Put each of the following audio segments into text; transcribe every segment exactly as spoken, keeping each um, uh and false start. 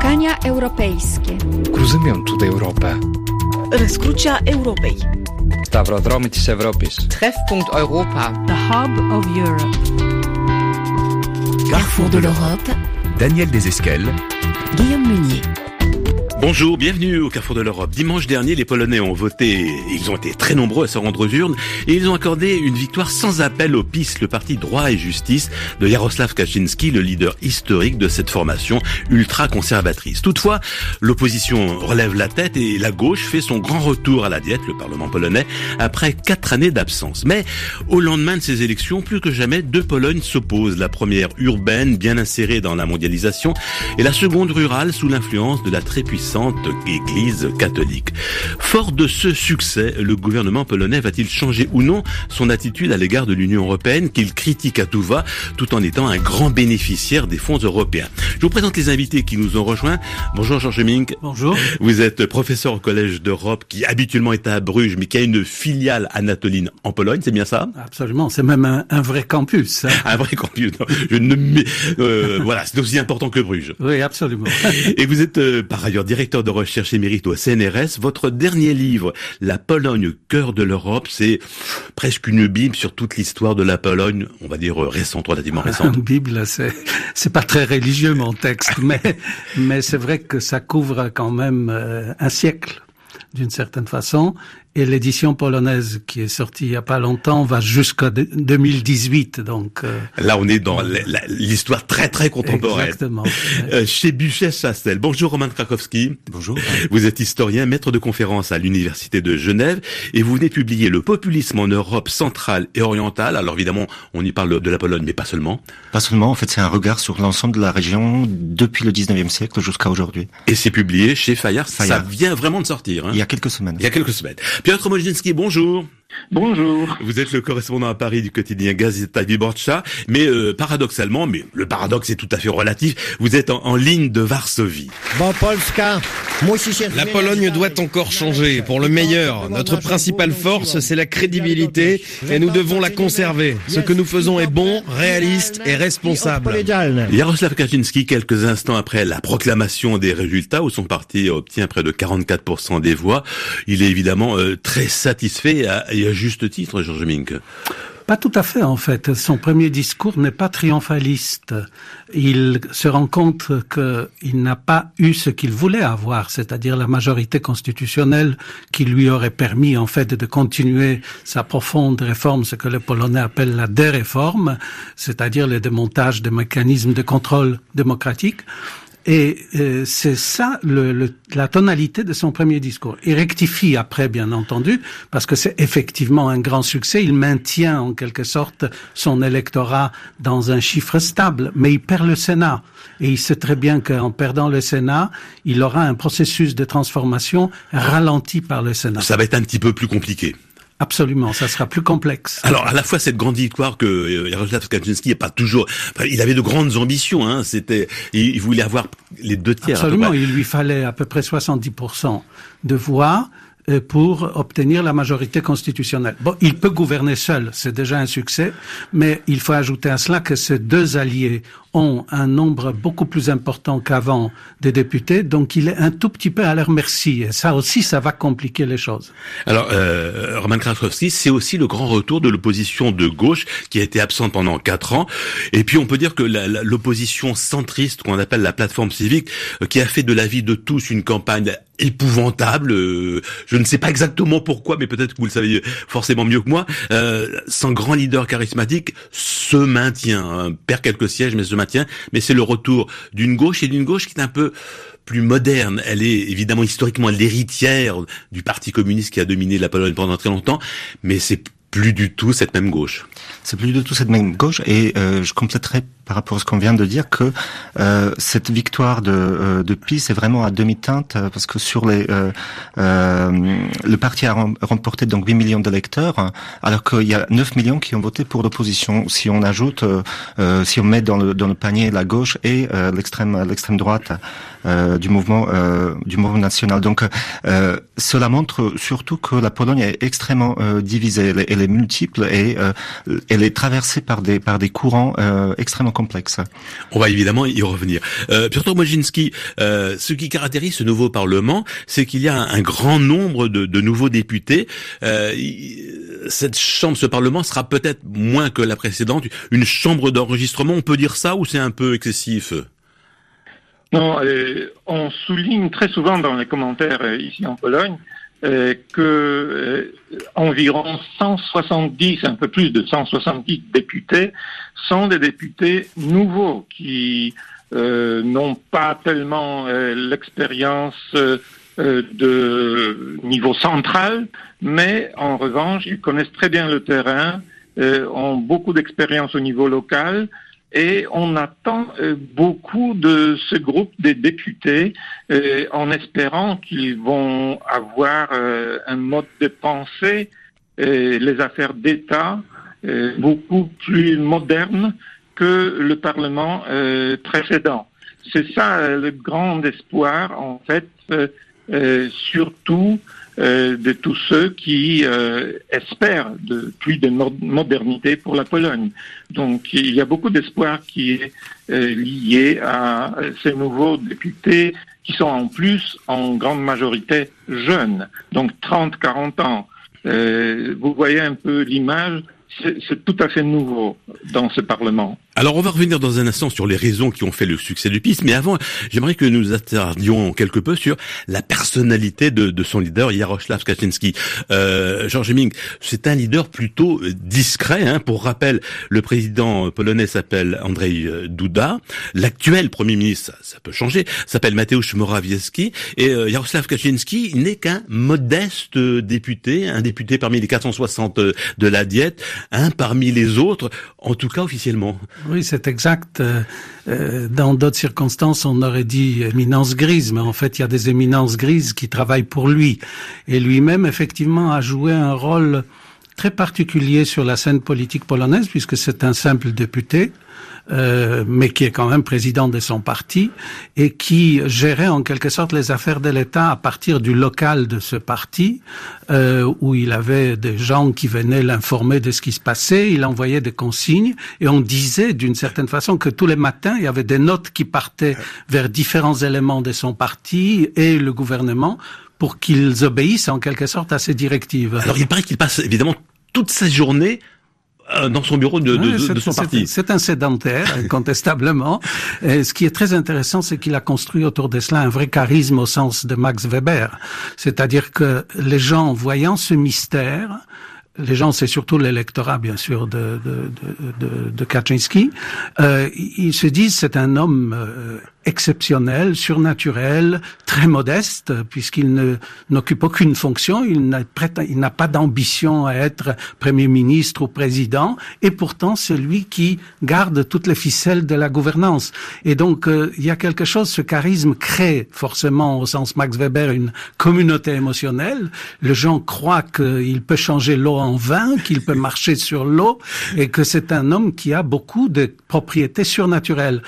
Spotkania europejskie. Cruzământul de Europa. Răscrucea Europei. Stavrodromitis Europis. Treffpunkt Europa. The Hub of Europe. Carrefour de l'Europe. Daniel Desesquelles. Guillaume Meunier. Bonjour, bienvenue au Carrefour de l'Europe. Dimanche dernier, les Polonais ont voté, ils ont été très nombreux à se rendre aux urnes, et ils ont accordé une victoire sans appel au P I S, le parti droit et justice de Jarosław Kaczyński, le leader historique de cette formation ultra-conservatrice. Toutefois, l'opposition relève la tête et la gauche fait son grand retour à la diète, le Parlement polonais, après quatre années d'absence. Mais au lendemain de ces élections, plus que jamais, deux Polognes s'opposent. La première urbaine, bien insérée dans la mondialisation, et la seconde rurale, sous l'influence de la très puissante Église catholique. Fort de ce succès, le gouvernement polonais va-t-il changer ou non son attitude à l'égard de l'Union européenne, qu'il critique à tout va, tout en étant un grand bénéficiaire des fonds européens? Je vous présente les invités qui nous ont rejoints. Bonjour Georges Mink. Bonjour. Vous êtes professeur au Collège d'Europe, qui habituellement est à Bruges, mais qui a une filiale anatoline en Pologne, c'est bien ça? Absolument, c'est même un, un vrai campus. Hein. Un vrai campus. Non, je ne, euh, voilà, c'est aussi important que Bruges. Oui, absolument. Et vous êtes euh, par ailleurs directeur de recherche émérite au C N R S. Votre dernier livre, La Pologne, cœur de l'Europe, c'est presque une bible sur toute l'histoire de la Pologne, on va dire récente, relativement récente. Une bible, c'est c'est pas très religieux mon texte, mais mais c'est vrai que ça couvre quand même euh, un siècle d'une certaine façon. Et l'édition polonaise qui est sortie il y a pas longtemps va jusqu'à deux mille dix-huit, donc. Euh... Là, on est dans l'histoire très très contemporaine. Exactement. Euh, chez Buchet-Chastel. Bonjour Roman Krakowski. Bonjour. Vous êtes historien, maître de conférences à l'université de Genève, et vous venez de publier Le populisme en Europe centrale et orientale. Alors évidemment, on y parle de la Pologne, mais pas seulement. Pas seulement. En fait, c'est un regard sur l'ensemble de la région depuis le dix-neuvième siècle jusqu'à aujourd'hui. Et c'est publié chez Fayard. Fayard. Ça vient vraiment de sortir. Hein. Il y a quelques semaines. Il y a quelques semaines. Piotr Moźniński, bonjour. Bonjour. Vous êtes le correspondant à Paris du quotidien Gazeta Wyborcza, mais euh, paradoxalement, mais le paradoxe est tout à fait relatif, vous êtes en, en ligne de Varsovie. Bon, Polska, la Pologne doit encore changer, pour le meilleur. Notre principale force, c'est la crédibilité, et nous devons la conserver. Ce que nous faisons est bon, réaliste et responsable. Jarosław Kaczyński, quelques instants après la proclamation des résultats, où son parti obtient près de quarante-quatre pour cent des voix, il est évidemment euh, très satisfait, à, et à juste titre, Georges Mink. Pas tout à fait, en fait. Son premier discours n'est pas triomphaliste. Il se rend compte qu'il n'a pas eu ce qu'il voulait avoir, c'est-à-dire la majorité constitutionnelle qui lui aurait permis, en fait, de continuer sa profonde réforme, ce que les Polonais appellent la déréforme, c'est-à-dire le démontage des mécanismes de contrôle démocratique. Et euh, c'est ça le, le, la tonalité de son premier discours. Il rectifie après, bien entendu, parce que c'est effectivement un grand succès. Il maintient en quelque sorte son électorat dans un chiffre stable, mais il perd le Sénat. Et il sait très bien qu'en perdant le Sénat, il aura un processus de transformation ralenti par le Sénat. Ça va être un petit peu plus compliqué. Absolument, ça sera plus complexe. Alors, à la fois, cette grande victoire que Jarosław Kaczyński n'est pas toujours... Enfin, il avait de grandes ambitions, hein. C'était, il voulait avoir les deux tiers. Absolument, il lui fallait à peu près soixante-dix pour cent de voix pour obtenir la majorité constitutionnelle. Bon, il peut gouverner seul, c'est déjà un succès, mais il faut ajouter à cela que ces deux alliés ont un nombre beaucoup plus important qu'avant des députés, donc il est un tout petit peu à leur merci, et ça aussi, ça va compliquer les choses. Alors, euh, Roman Krakowski, c'est aussi le grand retour de l'opposition de gauche, qui a été absente pendant quatre ans, et puis on peut dire que la, la, l'opposition centriste, qu'on appelle la plateforme civique, euh, qui a fait de la vie de tous une campagne épouvantable, euh, je ne sais pas exactement pourquoi, mais peut-être que vous le savez forcément mieux que moi, euh, sans grand leader charismatique, se maintient, hein, perd quelques sièges, mais se maintient, mais c'est le retour d'une gauche, et d'une gauche qui est un peu plus moderne. Elle est évidemment historiquement l'héritière du Parti communiste qui a dominé la Pologne pendant très longtemps, mais c'est plus du tout cette même gauche. C'est plus du tout cette même gauche, et euh, je compléterai par rapport à ce qu'on vient de dire que euh, cette victoire de, euh, de P I S est vraiment à demi-teinte, parce que sur les euh, euh, le parti a remporté donc huit millions d'électeurs, alors qu'il y a neuf millions qui ont voté pour l'opposition. Si on ajoute, euh, euh, si on met dans le dans le panier la gauche et euh, l'extrême l'extrême droite euh, du mouvement euh, du mouvement national, donc euh, cela montre surtout que la Pologne est extrêmement euh, divisée, elle est, elle est multiple et euh, elle est traversée par des par des courants euh, extrêmement complexe. On va évidemment y revenir. Euh, Piotr Mojinski, euh, ce qui caractérise ce nouveau Parlement, c'est qu'il y a un, un grand nombre de, de nouveaux députés. Euh, cette chambre, ce Parlement sera peut-être moins que la précédente, une chambre d'enregistrement, on peut dire ça, ou c'est un peu excessif ? Non, euh, on souligne très souvent dans les commentaires euh, ici en Pologne euh, que euh, environ cent soixante-dix, un peu plus de cent soixante-dix députés sont des députés nouveaux qui euh, n'ont pas tellement euh, l'expérience euh, de niveau central, mais en revanche, ils connaissent très bien le terrain, euh, ont beaucoup d'expérience au niveau local. Et on attend euh, beaucoup de ce groupe des députés euh, en espérant qu'ils vont avoir euh, un mode de pensée, euh, les affaires d'État, euh, beaucoup plus moderne que le Parlement euh, précédent. C'est ça euh, le grand espoir, en fait, euh, euh, surtout euh, de tous ceux qui euh, espèrent de plus de modernité pour la Pologne. Donc il y a beaucoup d'espoir qui est euh, lié à ces nouveaux députés qui sont en plus en grande majorité jeunes, donc trente à quarante ans. Euh, vous voyez un peu l'image, c'est, c'est tout à fait nouveau dans ce Parlement. Alors on va revenir dans un instant sur les raisons qui ont fait le succès du P I S, mais avant, j'aimerais que nous attardions quelque peu sur la personnalité de, de son leader, Jarosław Kaczyński. Euh, Georges Heming, c'est un leader plutôt discret, hein. Pour rappel, le président polonais s'appelle Andrzej Duda, l'actuel Premier ministre, ça, ça peut changer, s'appelle Mateusz Morawiecki, et euh, Jarosław Kaczyński n'est qu'un modeste député, un député parmi les quatre cent soixante de la Diète, un parmi les autres, en tout cas officiellement. Oui, c'est exact. Euh, dans d'autres circonstances, on aurait dit éminence grise, mais en fait, il y a des éminences grises qui travaillent pour lui. Et lui-même, effectivement, a joué un rôle très particulier sur la scène politique polonaise, puisque c'est un simple député, euh, mais qui est quand même président de son parti, et qui gérait en quelque sorte les affaires de l'État à partir du local de ce parti, euh, où il avait des gens qui venaient l'informer de ce qui se passait, il envoyait des consignes, et on disait d'une certaine façon que tous les matins, il y avait des notes qui partaient vers différents éléments de son parti et le gouvernement, pour qu'ils obéissent en quelque sorte à ces directives. Alors il paraît qu'il passe évidemment toute sa journée dans son bureau de, de, oui, de, de son c'est, parti. C'est un sédentaire, incontestablement. Et ce qui est très intéressant, c'est qu'il a construit autour de cela un vrai charisme au sens de Max Weber. C'est-à-dire que les gens, voyant ce mystère, les gens, c'est surtout l'électorat, bien sûr, de, de, de, de, de Kaczyński, euh, ils se disent c'est un homme euh, exceptionnel, surnaturel, très modeste, puisqu'il ne, n'occupe aucune fonction, il n'a, il n'a pas d'ambition à être Premier ministre ou président, et pourtant c'est lui qui garde toutes les ficelles de la gouvernance. Et donc, euh, il y a quelque chose, ce charisme crée forcément, au sens Max Weber, une communauté émotionnelle. Les gens croient qu'il peut changer l'eau en vin, qu'il peut marcher sur l'eau, et que c'est un homme qui a beaucoup de propriétés surnaturelles.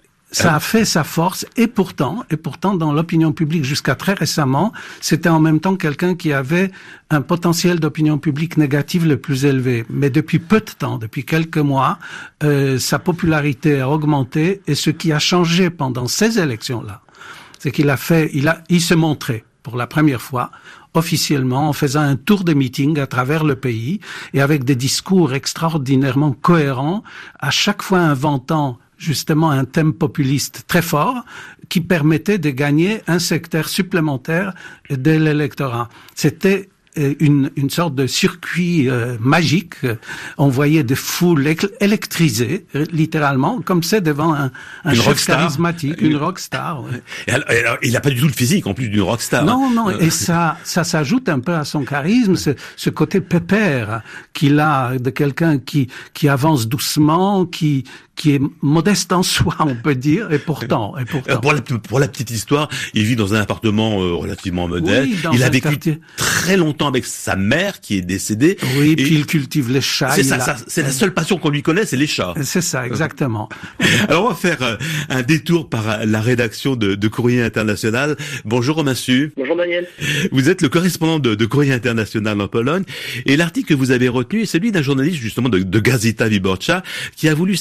Ça a fait sa force, et pourtant, et pourtant, dans l'opinion publique jusqu'à très récemment, c'était en même temps quelqu'un qui avait un potentiel d'opinion publique négative le plus élevé. Mais depuis peu de temps, depuis quelques mois, euh, sa popularité a augmenté, et ce qui a changé pendant ces élections-là, c'est qu'il a fait, il a, il s'est montré pour la première fois officiellement en faisant un tour de meeting à travers le pays et avec des discours extraordinairement cohérents, à chaque fois inventant justement un thème populiste très fort qui permettait de gagner un secteur supplémentaire de l'électorat. C'était une, une sorte de circuit euh, magique. On voyait des foules électrisées, littéralement, comme c'est devant un, un chef charismatique, une, une rockstar. Ouais. Et alors, et alors, il n'a pas du tout le physique, en plus d'une rockstar. Non, non, et ça, ça s'ajoute un peu à son charisme, ce, ce côté pépère qu'il a de quelqu'un qui, qui avance doucement, qui, qui est modeste en soi, on peut dire, et pourtant, et pourtant. Pour la, pour la petite histoire, il vit dans un appartement euh, relativement modeste. Oui, il a vécu quartier. très longtemps avec sa mère qui est décédée. Oui, et puis il cultive les chats. C'est ça, a... ça, c'est la seule passion qu'on lui connaît, c'est les chats. C'est ça, exactement. Alors on va faire euh, un détour par la rédaction de, de Courrier International. Bonjour Romain Su. Bonjour Daniel. Vous êtes le correspondant de, de Courrier International en Pologne, et l'article que vous avez retenu est celui d'un journaliste justement de, de Gazeta Wyborcza qui a voulu savoir pourquoi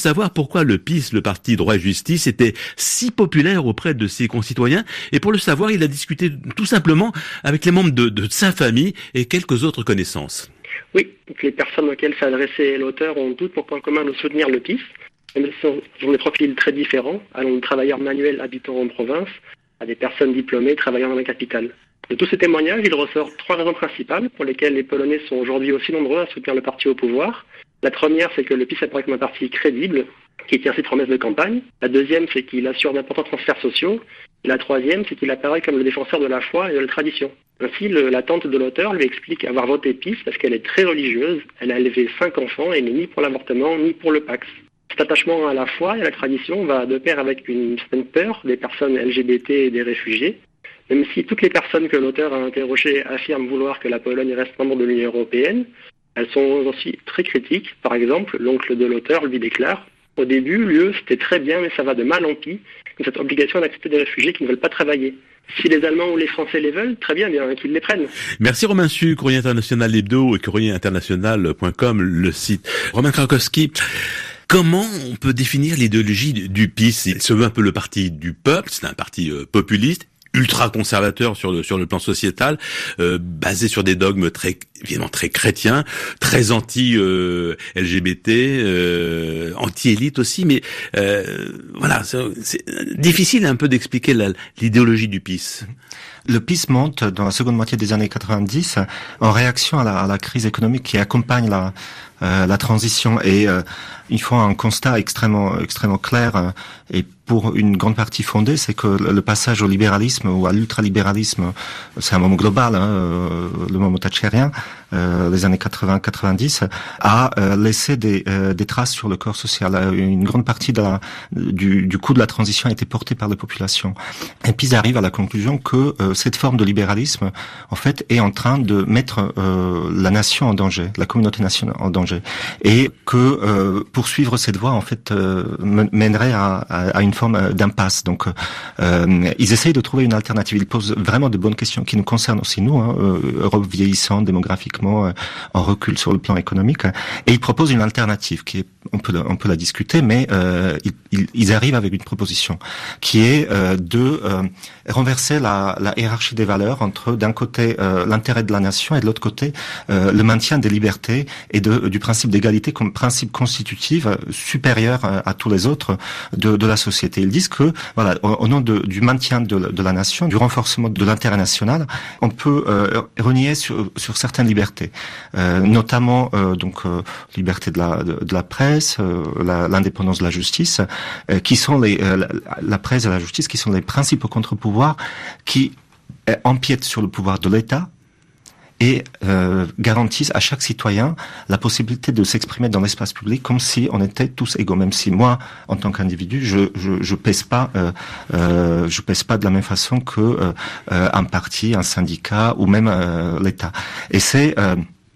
pourquoi le PiS, le parti Droit et Justice, était si populaire auprès de ses concitoyens. Et pour le savoir, il a discuté tout simplement avec les membres de, de sa famille et quelques autres connaissances. Oui, donc les personnes auxquelles s'adressait l'auteur ont toutes pour point commun de soutenir le PiS. Elles sont ont des profils très différents, allant de travailleurs manuels habitant en province à des personnes diplômées travaillant dans la capitale. De tous ces témoignages, il ressort trois raisons principales pour lesquelles les Polonais sont aujourd'hui aussi nombreux à soutenir le parti au pouvoir. La première, c'est que le PiS apparaît comme un parti crédible, qui tient ses promesses de campagne. La deuxième, c'est qu'il assure d'importants transferts sociaux. Et la troisième, c'est qu'il apparaît comme le défenseur de la foi et de la tradition. Ainsi, le, la tante de l'auteur lui explique avoir voté PiS parce qu'elle est très religieuse, elle a élevé cinq enfants et n'est ni pour l'avortement ni pour le Pax. Cet attachement à la foi et à la tradition va de pair avec une certaine peur des personnes L G B T et des réfugiés. Même si toutes les personnes que l'auteur a interrogées affirment vouloir que la Pologne reste membre de l'Union européenne, elles sont aussi très critiques. Par exemple, l'oncle de l'auteur lui déclare « Au début, l'U E, c'était très bien, mais ça va de mal en pis, cette obligation d'accepter des réfugiés qui ne veulent pas travailler. Si les Allemands ou les Français les veulent, très bien, bien qu'ils les prennent. » Merci Romain Su, Courrier International Hebdo et courrier international point com, le site. Romain Krakowski, comment on peut définir l'idéologie du PiS? Il se veut un peu le parti du peuple, c'est un parti euh, populiste, ultra-conservateur sur le sur le plan sociétal, euh, basé sur des dogmes très évidemment très chrétiens, très anti euh, L G B T, euh, anti-élite aussi, mais euh, voilà, c'est, c'est difficile un peu d'expliquer la, l'idéologie du PiS. Le PiS monte dans la seconde moitié des années quatre-vingt-dix en réaction à la, à la crise économique qui accompagne la euh, la transition, et euh, il faut un constat extrêmement extrêmement clair euh, et pour une grande partie fondée, c'est que le passage au libéralisme ou à l'ultralibéralisme, c'est un moment global, hein, euh, le moment thatchérien, euh, les années quatre-vingts quatre-vingt-dix, a euh, laissé des, euh, des traces sur le corps social. Une grande partie de la, du, du coût de la transition a été portée par la population. Et puis ils arrivent à la conclusion que euh, cette forme de libéralisme, en fait, est en train de mettre euh, la nation en danger, la communauté nationale en danger, et que euh, poursuivre cette voie, en fait, euh, mènerait à, à, à une forme d'impasse. Donc, euh, ils essayent de trouver une alternative. Ils posent vraiment de bonnes questions qui nous concernent aussi nous, hein, euh, Europe vieillissante démographiquement, euh, en recul sur le plan économique, et ils proposent une alternative qui est, on peut, on peut la discuter, mais euh, ils, ils arrivent avec une proposition qui est euh, de euh, renverser la, la hiérarchie des valeurs entre, d'un côté, euh, l'intérêt de la nation et de l'autre côté, euh, le maintien des libertés et de, du principe d'égalité comme principe constitutif euh, supérieur à, à tous les autres de, de la société. Ils disent que, voilà, au, au nom de, du maintien de, de la nation, du renforcement de l'intérêt national, on peut euh, renier sur, sur certaines libertés, euh, notamment euh, donc euh, liberté de la, de, de la presse, euh, la, l'indépendance de la justice, euh, qui sont les euh, la, la presse et la justice, qui sont les principaux contre-pouvoirs qui euh, empiètent sur le pouvoir de l'État et euh, garantissent à chaque citoyen la possibilité de s'exprimer dans l'espace public comme si on était tous égaux, même si moi, en tant qu'individu, je je, je pèse pas, euh, euh, je pèse pas de la même façon que euh, euh, un parti, un syndicat ou même euh, l'État. Et c'est euh,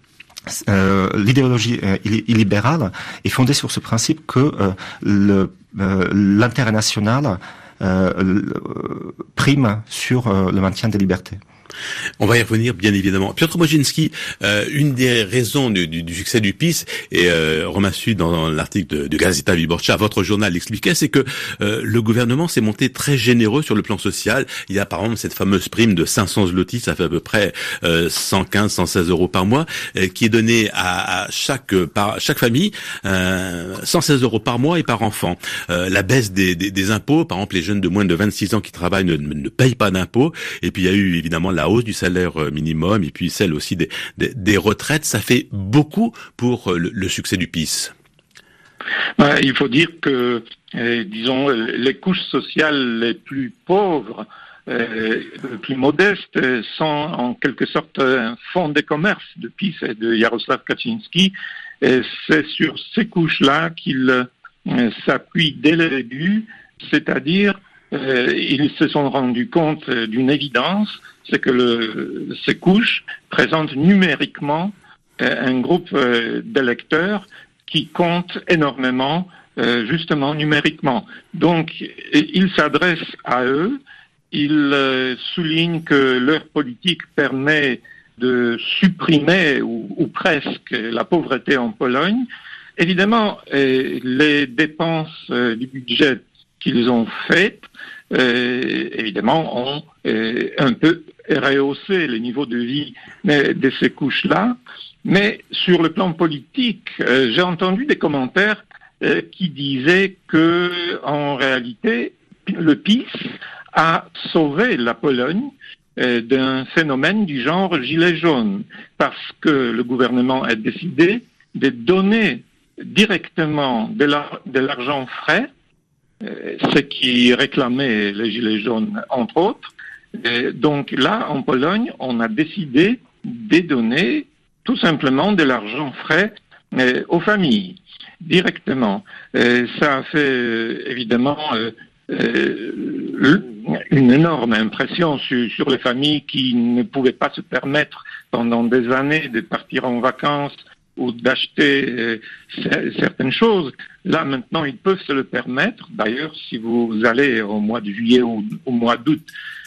euh, l'idéologie euh, illibérale est fondée sur ce principe que euh, le euh, l'intérêt national euh, prime sur euh, le maintien des libertés. On va y revenir, bien évidemment. Piotr Boginski, euh, une des raisons du, du, du succès du PiS, et euh, Romain Su, dans, dans l'article de, de Gazeta Wyborcza, votre journal l'expliquait, c'est que euh, le gouvernement s'est monté très généreux sur le plan social. Il y a par exemple cette fameuse prime de cinq cents zloty, ça fait à peu près euh, cent quinze, cent seize euros par mois, euh, qui est donnée à, à chaque par chaque famille, euh, cent seize euros par mois et par enfant. Euh, la baisse des, des, des impôts, par exemple les jeunes de moins de vingt-six ans qui travaillent ne, ne payent pas d'impôts, et puis il y a eu évidemment la hausse du salaire minimum et puis celle aussi des, des, des retraites. Ça fait beaucoup pour le, le succès du PiS. Ouais, il faut dire que, euh, disons, les couches sociales les plus pauvres, euh, les plus modestes, sont en quelque sorte un fonds de commerce de PiS et de Jarosław Kaczyński. Et c'est sur ces couches-là qu'il euh, s'appuie dès le début, c'est-à-dire euh, ils se sont rendus compte d'une évidence, c'est que le, ces couches présentent numériquement euh, un groupe euh, d'électeurs qui compte énormément, euh, justement numériquement. Donc, ils s'adressent à eux, ils euh, soulignent que leur politique permet de supprimer, ou, ou presque, la pauvreté en Pologne, évidemment, euh, les dépenses euh, du budget qu'ils ont faites, euh, évidemment, ont euh, un peu rehaussé le niveau de vie de ces couches-là. Mais sur le plan politique, euh, j'ai entendu des commentaires euh, qui disaient que, en réalité, le P I S a sauvé la Pologne euh, d'un phénomène du genre gilet jaune, parce que le gouvernement a décidé de donner directement de, la, de l'argent frais, euh, ce qui réclamait les gilets jaunes entre autres. Et donc là, en Pologne, on a décidé de donner tout simplement de l'argent frais euh, aux familles, directement. Euh, ça a fait euh, évidemment euh, euh, une énorme impression sur, sur les familles qui ne pouvaient pas se permettre pendant des années de partir en vacances ou d'acheter euh, certaines choses. Là, maintenant, ils peuvent se le permettre. D'ailleurs, si vous allez au mois de juillet ou au mois d'août,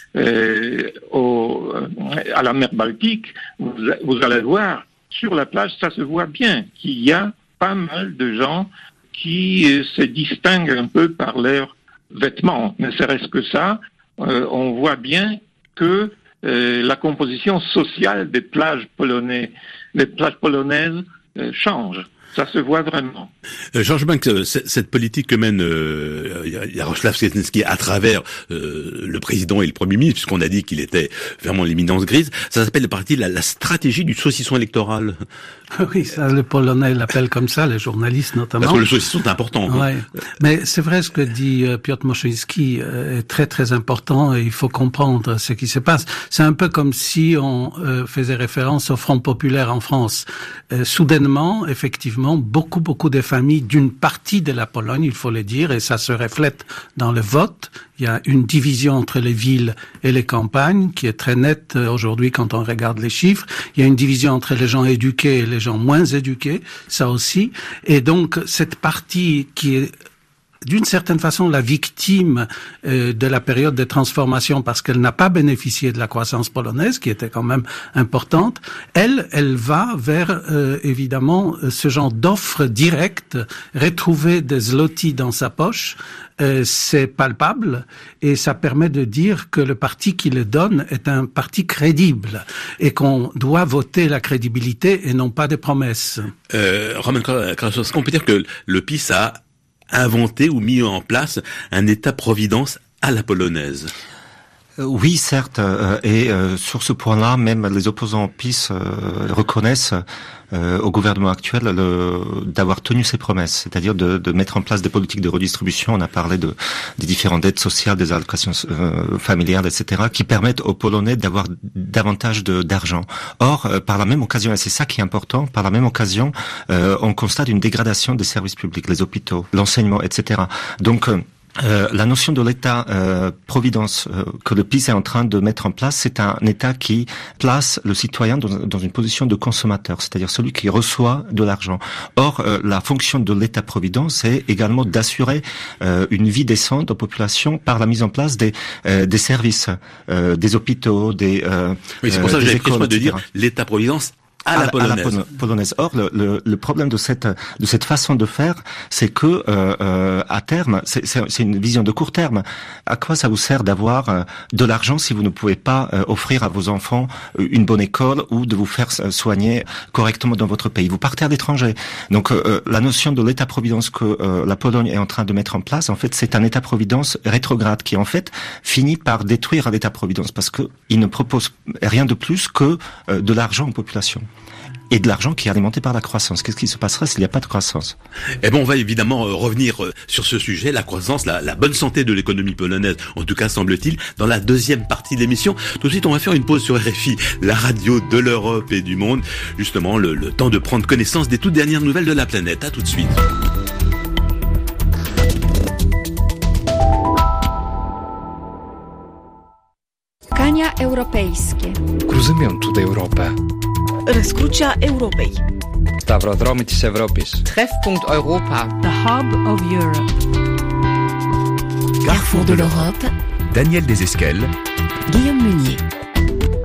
Euh, au, à la mer Baltique, vous, vous allez voir, sur la plage, ça se voit bien qu'il y a pas mal de gens qui euh, se distinguent un peu par leurs vêtements. Ne serait-ce que ça, euh, on voit bien que euh, la composition sociale des plages polonaises, les plages polonaises euh, change. Ça se voit vraiment. Euh, Georges Banks, cette politique que mène euh, Jarosław Kaczyński à travers euh, le président et le Premier ministre, puisqu'on a dit qu'il était vraiment l'éminence grise, ça s'appelle le parti la, la stratégie du saucisson électoral. Oui, ça, les Polonais l'appellent comme ça, les journalistes notamment. Parce que le saucisson est important. Ouais. Mais c'est vrai, ce que dit euh, Piotr Moszyński euh, est très très important et il faut comprendre ce qui se passe. C'est un peu comme si on euh, faisait référence au Front populaire en France. Euh, soudainement, effectivement, beaucoup beaucoup de familles d'une partie de la Pologne, il faut le dire, et ça se reflète dans le vote. Il y a une division entre les villes et les campagnes qui est très nette aujourd'hui quand on regarde les chiffres. Il y a une division entre les gens éduqués et les gens moins éduqués, ça aussi. Et donc, cette partie qui est d'une certaine façon la victime euh, de la période de transformation parce qu'elle n'a pas bénéficié de la croissance polonaise qui était quand même importante, elle, elle va vers euh, évidemment ce genre d'offres directes, retrouver des zloty dans sa poche, euh, c'est palpable et ça permet de dire que le parti qui le donne est un parti crédible et qu'on doit voter la crédibilité et non pas des promesses. Euh, Roman Krasowski, on peut dire que le P I S a inventé ou mis en place un État-providence à la polonaise. Oui, certes, euh, et euh, sur ce point-là, même les opposants au P I S euh, reconnaissent euh, au gouvernement actuel le, d'avoir tenu ses promesses, c'est-à-dire de, de mettre en place des politiques de redistribution. On a parlé de, des différentes aides sociales, des allocations euh, familiales, et cetera, qui permettent aux Polonais d'avoir davantage de, d'argent. Or, euh, par la même occasion, et c'est ça qui est important, par la même occasion, euh, on constate une dégradation des services publics, les hôpitaux, l'enseignement, et cetera. Donc, euh, Euh, la notion de l'État-providence euh, euh, que le P I S est en train de mettre en place, c'est un État qui place le citoyen dans, dans une position de consommateur, c'est-à-dire celui qui reçoit de l'argent. Or, euh, la fonction de l'État-providence est également d'assurer euh, une vie décente aux populations par la mise en place des, euh, des services, euh, des hôpitaux, des euh, Oui, c'est pour ça que euh, j'avais pris soin de dire l'État-providence à la polonaise. À la polonaise. Or, le, le, le problème de cette de cette façon de faire, c'est que euh, euh, à terme, c'est, c'est, c'est une vision de court terme. À quoi ça vous sert d'avoir euh, de l'argent si vous ne pouvez pas euh, offrir à vos enfants euh, une bonne école ou de vous faire soigner correctement dans votre pays? Vous partez à l'étranger. Donc, euh, la notion de l'État-providence que euh, la Pologne est en train de mettre en place, en fait, c'est un État-providence rétrograde qui, en fait, finit par détruire l'État-providence parce que il ne propose rien de plus que euh, de l'argent aux populations. Et de l'argent qui est alimenté par la croissance. Qu'est-ce qui se passera s'il n'y a pas de croissance? Eh ben, on va évidemment euh, revenir euh, sur ce sujet, la croissance, la, la bonne santé de l'économie polonaise, en tout cas semble-t-il, dans la deuxième partie de l'émission. Tout de suite, on va faire une pause sur R F I, la radio de l'Europe et du monde. Justement, le, le temps de prendre connaissance des toutes dernières nouvelles de la planète. À tout de suite. Spotkania europejskie. Cruzământul Europa. Răscrucea Europei. Stavrodromitis Europis. Treffpunkt Europa. The Hub of Europe. Carrefour de l'Europe. Daniel Desesquelles. Guillaume Meunier.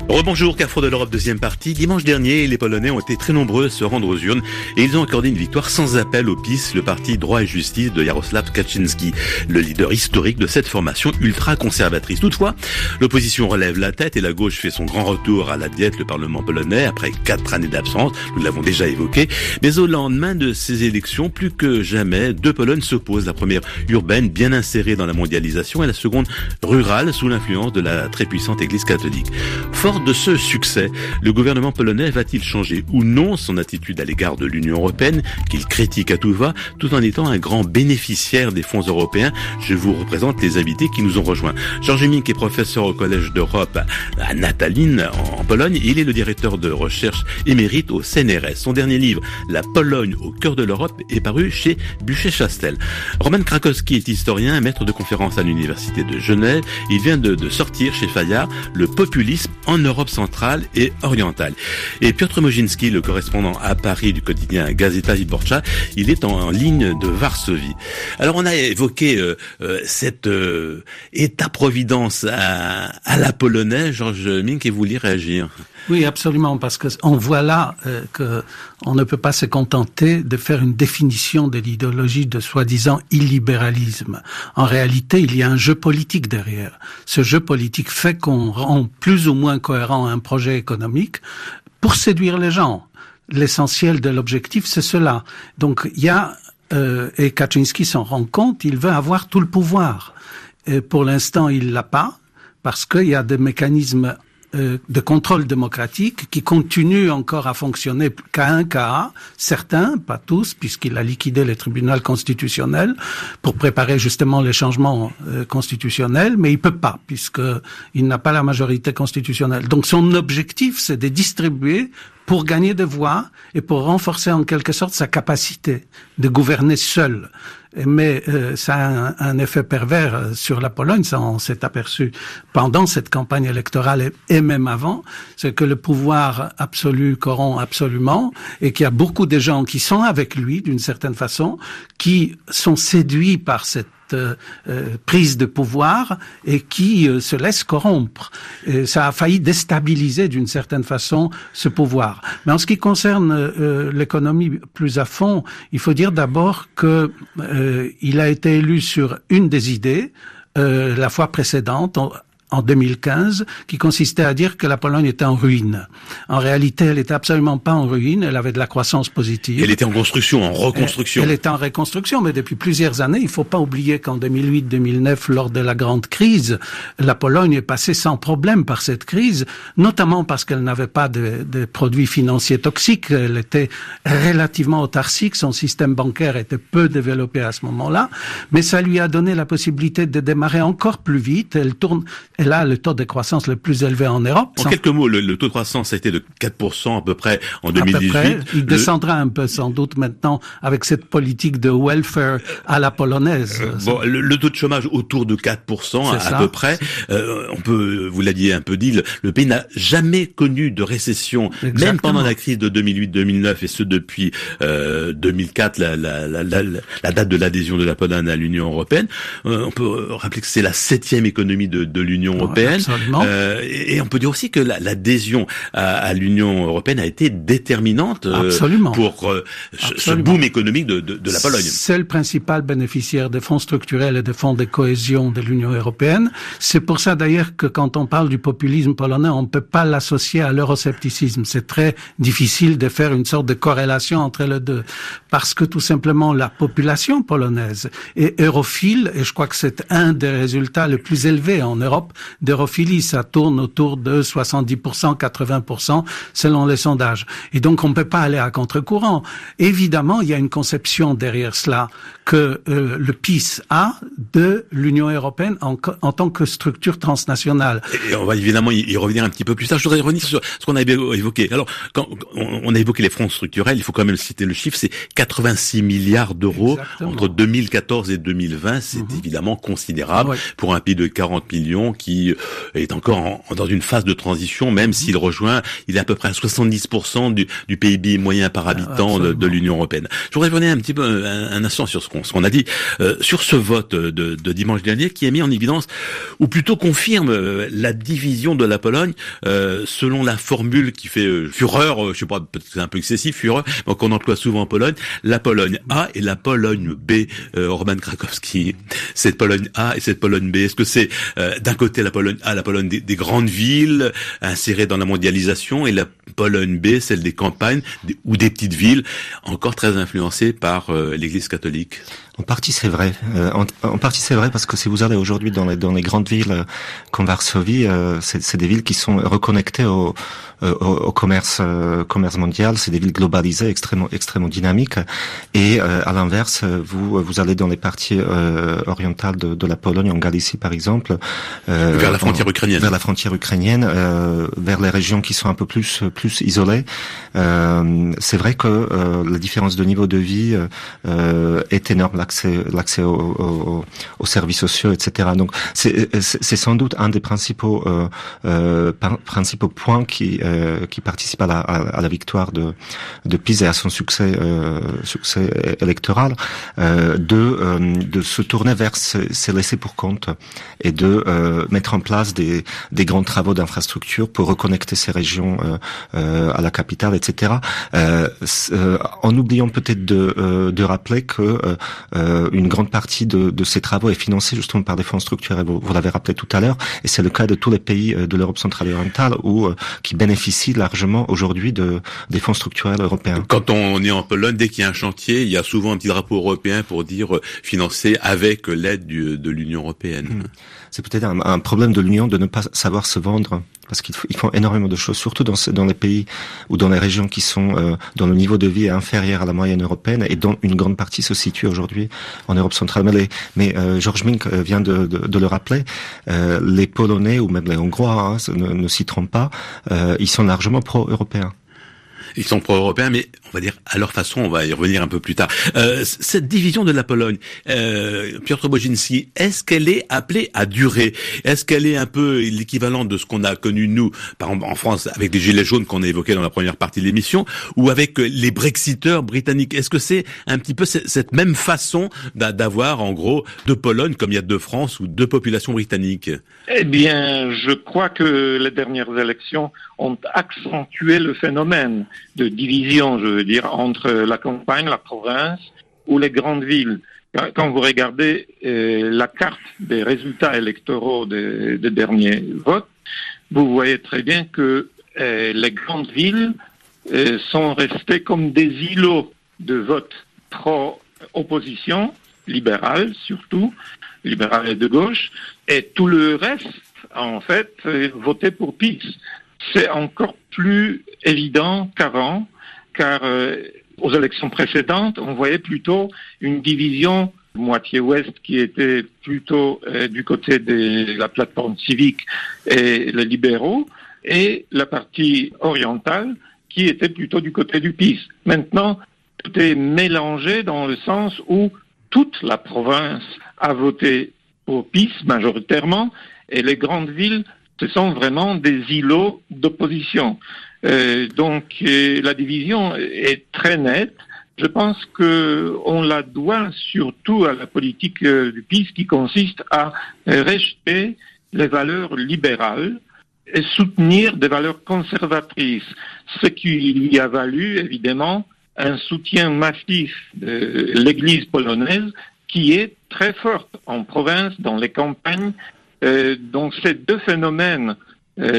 Rebonjour, Carrefour de l'Europe, deuxième partie. Dimanche dernier, les Polonais ont été très nombreux à se rendre aux urnes et ils ont accordé une victoire sans appel au P I S, le parti Droit et Justice de Jarosław Kaczyński, le leader historique de cette formation ultra-conservatrice. Toutefois, l'opposition relève la tête et la gauche fait son grand retour à la diète, le Parlement polonais, après quatre années d'absence. Nous l'avons déjà évoqué. Mais au lendemain de ces élections, plus que jamais, deux Polognes s'opposent. La première urbaine, bien insérée dans la mondialisation, et la seconde rurale, sous l'influence de la très puissante Église catholique. Fort de ce succès, le gouvernement polonais va-t-il changer ou non son attitude à l'égard de l'Union européenne, qu'il critique à tout va, tout en étant un grand bénéficiaire des fonds européens? Je vous représente les invités qui nous ont rejoints. Georges Mink est professeur au Collège d'Europe à Natalin, en Pologne. Il est le directeur de recherche émérite au C N R S. Son dernier livre, La Pologne au cœur de l'Europe, est paru chez Buchet-Chastel. Roman Krakowski est historien, maître de conférences à l'Université de Genève. Il vient de, de sortir chez Fayard Le populisme en Europe centrale et orientale. Et Piotr Moginski, le correspondant à Paris du quotidien Gazeta Wyborcza, il est en, en ligne de Varsovie. Alors on a évoqué euh, euh, cet euh, État-providence à, à la polonaise. Georges Mink, et vous voulez réagir? Oui, absolument, parce que on voit là euh, que on ne peut pas se contenter de faire une définition de l'idéologie de soi-disant illibéralisme. En réalité, il y a un jeu politique derrière. Ce jeu politique fait qu'on rend plus ou moins cohérent un projet économique pour séduire les gens. L'essentiel de l'objectif, c'est cela. Donc, il y a euh, et Kaczynski s'en rend compte, il veut avoir tout le pouvoir. Et pour l'instant, il l'a pas, parce qu'il y a des mécanismes de contrôle démocratique qui continue encore à fonctionner qu'à un cas, certains, pas tous, puisqu'il a liquidé le tribunal constitutionnel pour préparer justement les changements euh, constitutionnels, mais il peut pas, puisqu'il n'a pas la majorité constitutionnelle. Donc son objectif, c'est de distribuer pour gagner des voix et pour renforcer en quelque sorte sa capacité de gouverner seul. Mais euh, ça a un, un effet pervers sur la Pologne, ça on s'est aperçu pendant cette campagne électorale et, et même avant, c'est que le pouvoir absolu corrompt absolument et qu'il y a beaucoup de gens qui sont avec lui d'une certaine façon, qui sont séduits par cette Euh, euh, prise de pouvoir et qui euh, se laisse corrompre. Et ça a failli déstabiliser d'une certaine façon ce pouvoir. Mais en ce qui concerne euh, l'économie plus à fond, il faut dire d'abord que euh, il a été élu sur une des idées euh, la fois précédente, en, en deux mille quinze, qui consistait à dire que la Pologne était en ruine. En réalité, elle était absolument pas en ruine, elle avait de la croissance positive. Elle était en construction, en reconstruction. Elle, elle était en reconstruction, mais depuis plusieurs années, il faut pas oublier qu'en deux mille huit deux mille neuf, lors de la grande crise, la Pologne est passée sans problème par cette crise, notamment parce qu'elle n'avait pas de, de produits financiers toxiques, elle était relativement autarcique, son système bancaire était peu développé à ce moment-là, mais ça lui a donné la possibilité de démarrer encore plus vite. Elle tourne, elle a le taux de croissance le plus élevé en Europe. En sans... quelques mots, le, le taux de croissance a été de quatre pour cent à peu près en deux mille dix-huit. À peu près. Il le... descendra un peu sans doute maintenant avec cette politique de welfare à la polonaise. Euh, bon, le, le taux de chômage autour de quatre pour cent à, à peu près. Euh, on peut, vous l'aviez un peu dit, le, le pays n'a jamais connu de récession, Exactement. Même pendant la crise de deux mille huit deux mille neuf et ce depuis euh, deux mille quatre, la, la, la, la, la date de l'adhésion de la Pologne à l'Union européenne. Euh, on peut rappeler que c'est la septième économie de, de l'Union européenne. Euh, et, et on peut dire aussi que la, l'adhésion à, à l'Union européenne a été déterminante euh, pour euh, ce, ce boom économique de, de, de la Pologne. C'est le principal bénéficiaire des fonds structurels et des fonds de cohésion de l'Union européenne. C'est pour ça d'ailleurs que quand on parle du populisme polonais, on ne peut pas l'associer à l'euroscepticisme. C'est très difficile de faire une sorte de corrélation entre les deux. Parce que tout simplement la population polonaise est europhile et je crois que c'est un des résultats les plus élevés en Europe d'europhilie. Ça tourne autour de soixante-dix pour cent, quatre-vingts pour cent selon les sondages. Et donc on ne peut pas aller à contre-courant. Évidemment, il y a une conception derrière cela que euh, le P I S a de l'Union européenne en, en tant que structure transnationale. Et on va évidemment y revenir un petit peu plus tard. Je voudrais revenir sur ce qu'on a évoqué. Alors, quand on a évoqué les fonds structurels, il faut quand même citer le chiffre, c'est quatre-vingt-six milliards d'euros Exactement. Entre deux mille quatorze et deux mille vingt. C'est mmh. évidemment considérable ouais. pour un pays de quarante millions qui est encore en, dans une phase de transition, même s'il rejoint, il est à peu près à soixante-dix pour cent du, du P I B moyen par habitant de, de l'Union européenne. Je voudrais revenir un petit peu un, un instant sur ce qu'on, ce qu'on a dit, euh, sur ce vote de, de dimanche dernier qui est mis en évidence, ou plutôt confirme euh, la division de la Pologne euh, selon la formule qui fait euh, fureur, euh, je sais pas, peut-être c'est un peu excessif, fureur, mais qu'on emploie souvent en Pologne, la Pologne A et la Pologne B. Euh, Roman Krakowski, cette Pologne A et cette Pologne B, est-ce que c'est euh, d'un côté la Pologne A, la Pologne des, des grandes villes insérées dans la mondialisation, et la Pologne B, celle des campagnes des, ou des petites villes encore très influencées par euh, l'Église catholique? En partie, c'est vrai. Euh, en, en partie, c'est vrai parce que si vous allez aujourd'hui dans les, dans les grandes villes euh, comme Varsovie, euh, c'est, c'est des villes qui sont reconnectées au, au, au commerce, euh, commerce mondial. C'est des villes globalisées, extrêmement, extrêmement dynamiques. Et euh, à l'inverse, vous, vous allez dans les parties euh, orientales de, de la Pologne, en Galicie par exemple, euh, vers la frontière en, ukrainienne, vers la frontière ukrainienne, euh, vers les régions qui sont un peu plus, plus isolées. Euh, c'est vrai que euh, la différence de niveau de vie euh, est énorme. L'accès, l'accès aux, aux, aux services sociaux, et cetera. Donc, c'est, c'est sans doute un des principaux euh, euh, principaux points qui euh, qui participe à la, à la victoire de de PiS et à son succès euh, succès électoral, euh, de euh, de se tourner vers ces, ces laissés pour compte et de euh, mettre en place des des grands travaux d'infrastructure pour reconnecter ces régions euh, euh, à la capitale, et cetera. Euh, euh, en oubliant peut-être de euh, de rappeler que euh, Euh, une grande partie de, de ces travaux est financée justement par des fonds structurels. Vous, vous l'avez rappelé tout à l'heure, et c'est le cas de tous les pays euh, de l'Europe centrale et orientale où euh, qui bénéficient largement aujourd'hui de des fonds structurels européens. Quand on est en Pologne, dès qu'il y a un chantier, il y a souvent un petit drapeau européen pour dire euh, financé avec l'aide du, de l'Union européenne. Mmh. C'est peut-être un, un problème de l'Union de ne pas savoir se vendre, parce qu'ils ils font énormément de choses, surtout dans, dans les pays ou dans les régions qui sont euh, dont le niveau de vie est inférieur à la moyenne européenne et dont une grande partie se situe aujourd'hui en Europe centrale. Mais, les, mais euh, Georges Mink vient de, de, de le rappeler, euh, les Polonais ou même les Hongrois hein, ne, ne s'y trompent pas, euh, ils sont largement pro-européens. Ils sont pro-européens, mais on va dire à leur façon, on va y revenir un peu plus tard. Euh, cette division de la Pologne, euh, Piotr Boginski, est-ce qu'elle est appelée à durer? Est-ce qu'elle est un peu l'équivalent de ce qu'on a connu, nous, par exemple en France, avec les Gilets jaunes qu'on a évoqués dans la première partie de l'émission, ou avec les Brexiteurs britanniques? Est-ce que c'est un petit peu cette même façon d'avoir, en gros, deux Polognes comme il y a deux France ou deux populations britanniques? Eh bien, je crois que les dernières élections ont accentué le phénomène de division, je veux dire, entre la campagne, la province ou les grandes villes. Quand vous regardez euh, la carte des résultats électoraux des, des derniers votes, vous voyez très bien que euh, les grandes villes euh, sont restées comme des îlots de vote pro-opposition, libérale surtout, libérale et de gauche, et tout le reste, en fait, euh, votait pour PiS. C'est encore plus évident qu'avant, car euh, aux élections précédentes, on voyait plutôt une division moitié ouest qui était plutôt euh, du côté de la plateforme civique et les libéraux, et la partie orientale qui était plutôt du côté du PiS. Maintenant, tout est mélangé dans le sens où toute la province a voté pour PiS majoritairement, et les grandes villes, ce sont vraiment des îlots d'opposition. Euh, donc euh, la division est très nette. Je pense que on la doit surtout à la politique euh, du PiS qui consiste à euh, rejeter les valeurs libérales et soutenir des valeurs conservatrices, ce qui lui a valu évidemment un soutien massif de l'Église polonaise qui est très forte en province, dans les campagnes. Euh, donc ces deux phénomènes euh,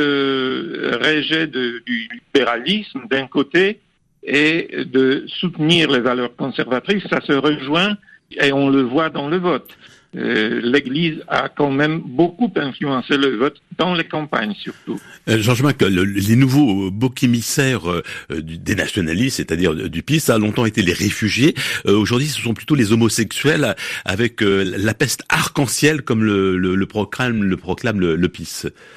de rejet de, du libéralisme d'un côté et de soutenir les valeurs conservatrices, ça se rejoint et on le voit dans le vote. Euh, l'Église a quand même beaucoup influencé le vote dans les campagnes surtout. Euh, Georges Mink, le, les nouveaux boucs émissaires euh, du, des nationalistes, c'est-à-dire du PiS, ça a longtemps été les réfugiés. Euh, aujourd'hui, ce sont plutôt les homosexuels avec euh, la peste arc-en-ciel comme le, le, le proclame, le, proclame le, le PiS.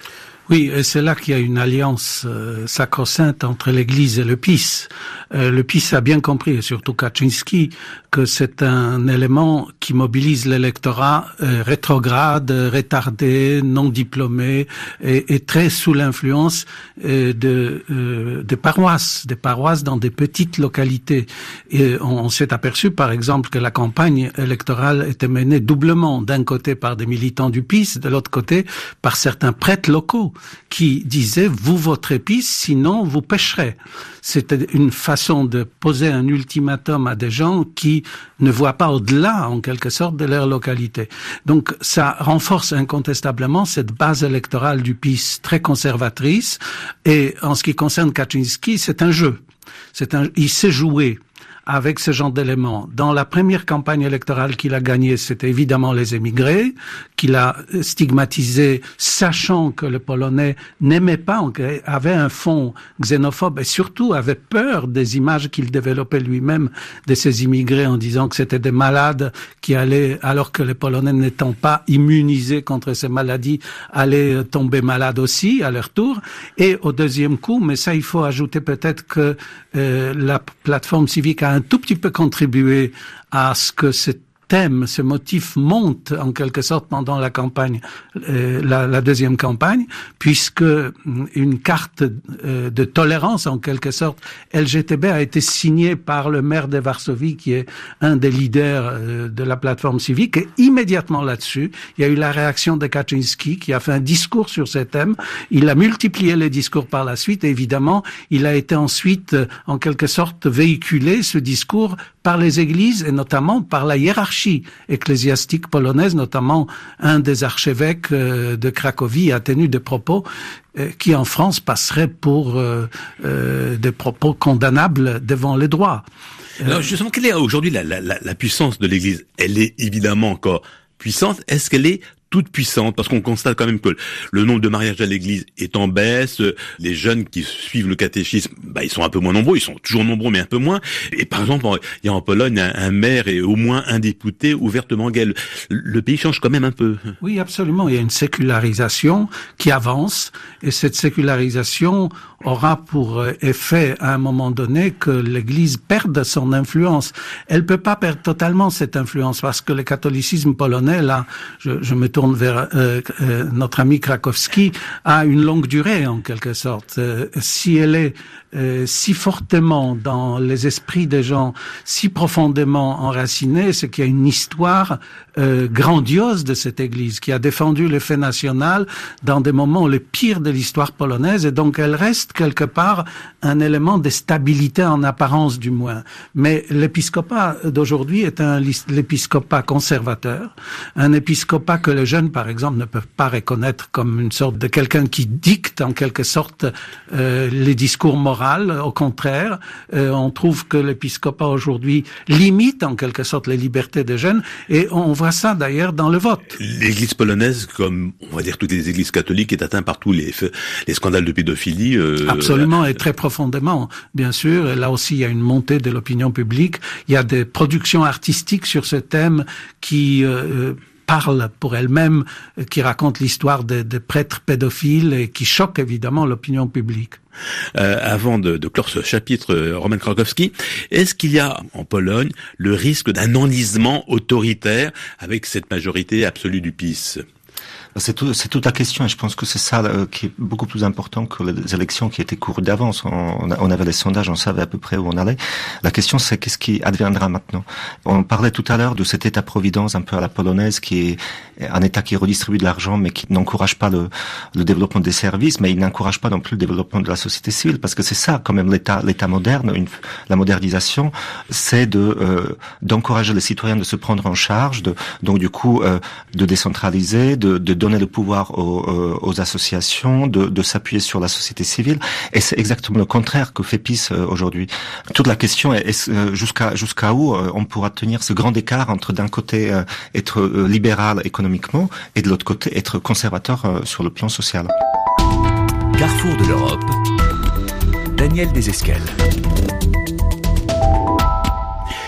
Oui, et c'est là qu'il y a une alliance euh, sacro-sainte entre l'Église et le P I S. Euh, le P I S a bien compris, et surtout Kaczynski, que c'est un élément qui mobilise l'électorat euh, rétrograde, retardé, non diplômé, et, et très sous l'influence euh, de euh, des paroisses, des paroisses dans des petites localités. Et on, on s'est aperçu, par exemple, que la campagne électorale était menée doublement, d'un côté par des militants du P I S, de l'autre côté par certains prêtres locaux qui disaient « vous voterez P I S, sinon vous pécherez ». C'était une façon de poser un ultimatum à des gens qui ne voient pas au-delà, en quelque sorte, de leur localité. Donc ça renforce incontestablement cette base électorale du P I S très conservatrice. Et en ce qui concerne Kaczynski, c'est un jeu. C'est un, il sait jouer avec ce genre d'éléments. Dans la première campagne électorale qu'il a gagnée, c'était évidemment les émigrés, qu'il a stigmatisé, sachant que le Polonais n'aimait pas, avait un fond xénophobe et surtout avait peur des images qu'il développait lui-même de ces immigrés en disant que c'était des malades qui allaient, alors que les Polonais n'étant pas immunisés contre ces maladies, allaient tomber malades aussi à leur tour. Et au deuxième coup, mais ça il faut ajouter peut-être que euh, la plateforme civique a un tout petit peu contribué à ce que ce thème, ce motif monte en quelque sorte pendant la campagne, euh, la, la deuxième campagne, puisque une carte euh, de tolérance en quelque sorte L G B T a été signée par le maire de Varsovie, qui est un des leaders euh, de la plateforme civique, et immédiatement là-dessus, il y a eu la réaction de Kaczynski, qui a fait un discours sur ce thème. Il a multiplié les discours par la suite, et évidemment, il a été ensuite, euh, en quelque sorte, véhiculé, ce discours, par les églises, et notamment par la hiérarchie ecclésiastique polonaise, notamment un des archevêques euh, de Cracovie a tenu des propos euh, qui en France passeraient pour euh, euh, des propos condamnables devant les droits. Alors justement, quelle est aujourd'hui la, la, la puissance de l'Église? Elle est évidemment encore puissante. Est-ce qu'elle est toute puissante, parce qu'on constate quand même que le nombre de mariages à l'église est en baisse, les jeunes qui suivent le catéchisme, bah, ils sont un peu moins nombreux, ils sont toujours nombreux mais un peu moins, et par exemple, il y a en Pologne un, un maire et au moins un député ouvertement gay. Le, le pays change quand même un peu. Oui, absolument, il y a une sécularisation qui avance, et cette sécularisation aura pour effet à un moment donné que l'église perde son influence. Elle peut pas perdre totalement cette influence, parce que le catholicisme polonais, là, je, je me tourne vers euh, euh, notre ami Krakowski, a une longue durée en quelque sorte. Euh, si elle est euh, si fortement dans les esprits des gens, si profondément enracinée, c'est qu'il y a une histoire euh, grandiose de cette Église qui a défendu le fait national dans des moments les pires de l'histoire polonaise, et donc elle reste quelque part un élément de stabilité en apparence du moins. Mais l'épiscopat d'aujourd'hui est un l'épiscopat conservateur, un épiscopat que les jeunes, par exemple, ne peuvent pas reconnaître comme une sorte de quelqu'un qui dicte en quelque sorte euh, les discours moraux. Au contraire, euh, on trouve que l'épiscopat aujourd'hui limite en quelque sorte les libertés des jeunes, et on voit ça d'ailleurs dans le vote. L'église polonaise, comme on va dire toutes les églises catholiques, est atteinte par tous les, les scandales de pédophilie. Euh, Absolument, et très profondément, bien sûr. Et là aussi, il y a une montée de l'opinion publique. Il y a des productions artistiques sur ce thème qui euh, parle pour elle-même, qui raconte l'histoire des de prêtres pédophiles et qui choque évidemment l'opinion publique. Euh, avant de, de clore ce chapitre, euh, Roman Krakowski, est-ce qu'il y a en Pologne le risque d'un enlisement autoritaire avec cette majorité absolue du P I S ? C'est, tout, c'est toute la question, et je pense que c'est ça euh, qui est beaucoup plus important que les élections qui étaient courtes d'avance. On, on avait les sondages, on savait à peu près où on allait. La question, c'est qu'est-ce qui adviendra maintenant. On parlait tout à l'heure de cet État-providence un peu à la polonaise, qui est un État qui redistribue de l'argent, mais qui n'encourage pas le, le développement des services, mais il n'encourage pas non plus le développement de la société civile, parce que c'est ça quand même l'État, l'État moderne, une, la modernisation, c'est de euh, d'encourager les citoyens de se prendre en charge, de, donc du coup euh, de décentraliser, de, de donner le pouvoir aux, euh, aux associations, de, de s'appuyer sur la société civile, et c'est exactement le contraire que fait P I S euh, aujourd'hui. Toute la question est, est euh, jusqu'à jusqu'à où euh, on pourra tenir ce grand écart entre d'un côté euh, être euh, libéral économiquement et de l'autre côté être conservateur euh, sur le plan social. Carrefour de l'Europe, Daniel Desesquelles.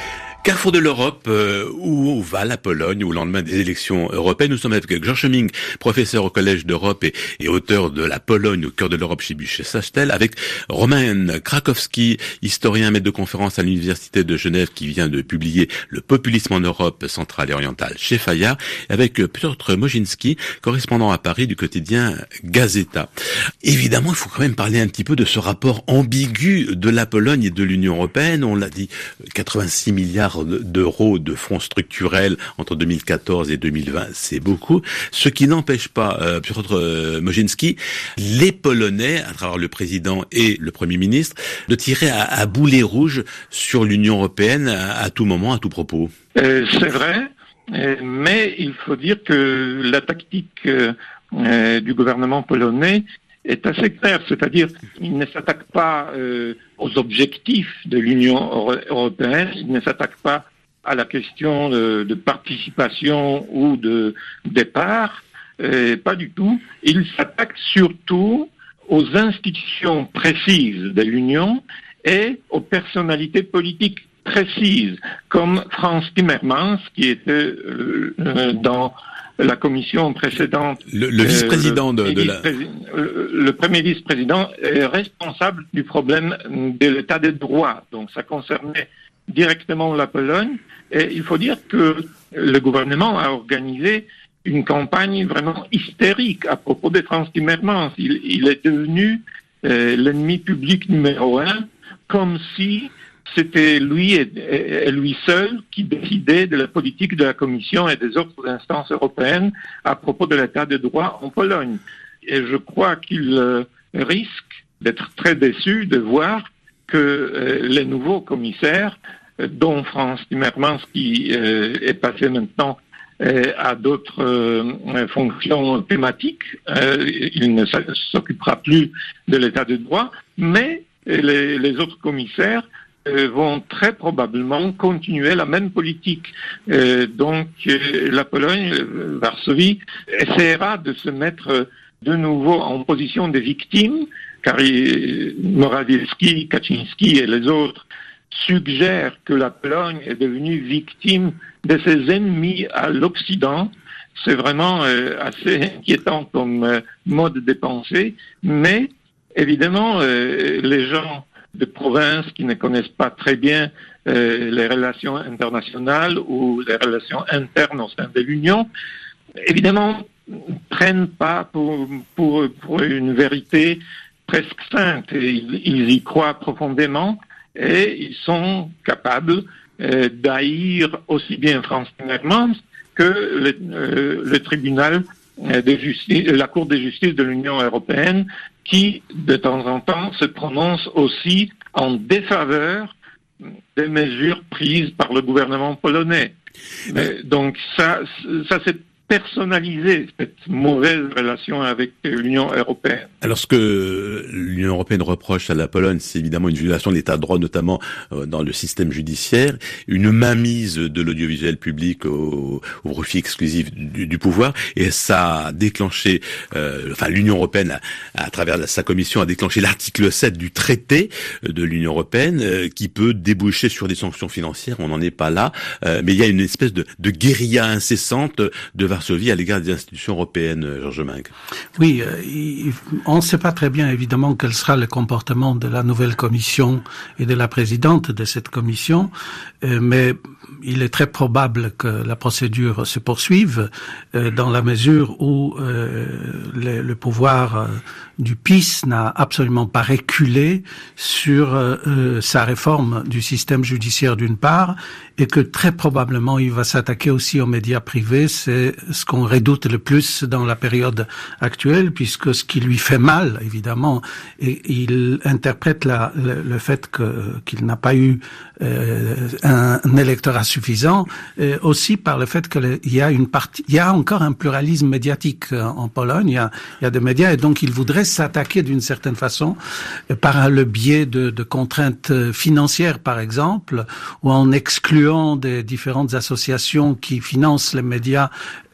Carrefour de l'Europe, euh, où va la Pologne au lendemain des élections européennes? Nous sommes avec Jean Scheming, professeur au Collège d'Europe et, et auteur de La Pologne au cœur de l'Europe chez Buchet-Sachtel, avec Roman Krakowski, historien, maître de conférence à l'Université de Genève, qui vient de publier Le populisme en Europe centrale et orientale chez Fayard, avec Piotr Moginski, correspondant à Paris du quotidien Gazeta. Évidemment, il faut quand même parler un petit peu de ce rapport ambigu de la Pologne et de l'Union européenne. On l'a dit, quatre-vingt-six milliards d'euros de fonds structurels entre deux mille quatorze et deux mille vingt, c'est beaucoup. Ce qui n'empêche pas, euh, Piotr euh, Moginski, les Polonais, à travers le président et le Premier ministre, de tirer à, à boulet rouge sur l'Union européenne à, à tout moment, à tout propos. Euh, c'est vrai, euh, mais il faut dire que la tactique euh, euh, du gouvernement polonais est assez claire, c'est-à-dire il ne s'attaque pas euh, aux objectifs de l'Union européenne, il ne s'attaque pas à la question de, de participation ou de départ, euh, pas du tout. Il s'attaque surtout aux institutions précises de l'Union et aux personnalités politiques précises, comme Franz Timmermans, qui était euh, euh, dans la commission précédente. Le, le vice-président euh, le, de, de la... Le, le premier vice-président est responsable du problème de l'état de droit. Donc ça concernait directement la Pologne. Et il faut dire que le gouvernement a organisé une campagne vraiment hystérique à propos de Franz Timmermans. Il, il est devenu euh, l'ennemi public numéro un, comme si c'était lui et, et lui seul qui décidait de la politique de la Commission et des autres instances européennes à propos de l'état de droit en Pologne. Et je crois qu'il euh, risque d'être très déçu de voir que euh, les nouveaux commissaires, euh, dont Franz Timmermans, qui euh, est passé maintenant euh, à d'autres euh, fonctions thématiques, euh, il ne s'occupera plus de l'état de droit, mais les, les autres commissaires vont très probablement continuer la même politique. Euh, donc euh, la Pologne, euh, Varsovie, essaiera de se mettre de nouveau en position de victime, car euh, Morawiecki, Kaczynski et les autres suggèrent que la Pologne est devenue victime de ses ennemis à l'Occident. C'est vraiment euh, assez inquiétant comme euh, mode de pensée, mais évidemment, euh, les gens de province qui ne connaissent pas très bien euh, les relations internationales ou les relations internes au sein de l'Union, évidemment, prennent pas pour, pour, pour une vérité presque sainte. Et ils, ils y croient profondément et ils sont capables euh, d'haïr aussi bien Franz Timmermans que le, euh, le tribunal de justice, la Cour de justice de l'Union européenne, qui, de temps en temps, se prononce aussi en défaveur des mesures prises par le gouvernement polonais. Euh, donc ça, ça c'est personnaliser cette mauvaise relation avec l'Union européenne. Alors ce que l'Union européenne reproche à la Pologne, c'est évidemment une violation de l'état de droit, notamment euh, dans le système judiciaire, une mainmise de l'audiovisuel public au, au profit exclusif du, du pouvoir, et ça a déclenché, euh, enfin l'Union européenne, à, à travers sa commission, a déclenché l'article sept du traité de l'Union européenne, euh, qui peut déboucher sur des sanctions financières. On n'en est pas là, euh, mais il y a une espèce de, de guérilla incessante de Varsovie à l'égard des institutions européennes, Georges Minck. Oui, euh, il, on ne sait pas très bien évidemment quel sera le comportement de la nouvelle commission et de la présidente de cette commission, euh, mais il est très probable que la procédure se poursuive euh, dans la mesure où euh, le, le pouvoir euh, du P I S n'a absolument pas reculé sur euh, sa réforme du système judiciaire d'une part, et que très probablement il va s'attaquer aussi aux médias privés. C'est ce qu'on redoute le plus dans la période actuelle, puisque ce qui lui fait mal, évidemment, et il interprète la, le, le fait que qu'il n'a pas eu euh, un, un électorat suffisant, euh, aussi par le fait qu'il y a une partie, il y a encore un pluralisme médiatique en Pologne. Il y a, il y a des médias, et donc il voudrait s'attaquer d'une certaine façon euh, par le biais de, de contraintes financières, par exemple, ou en excluant des différentes associations qui financent les médias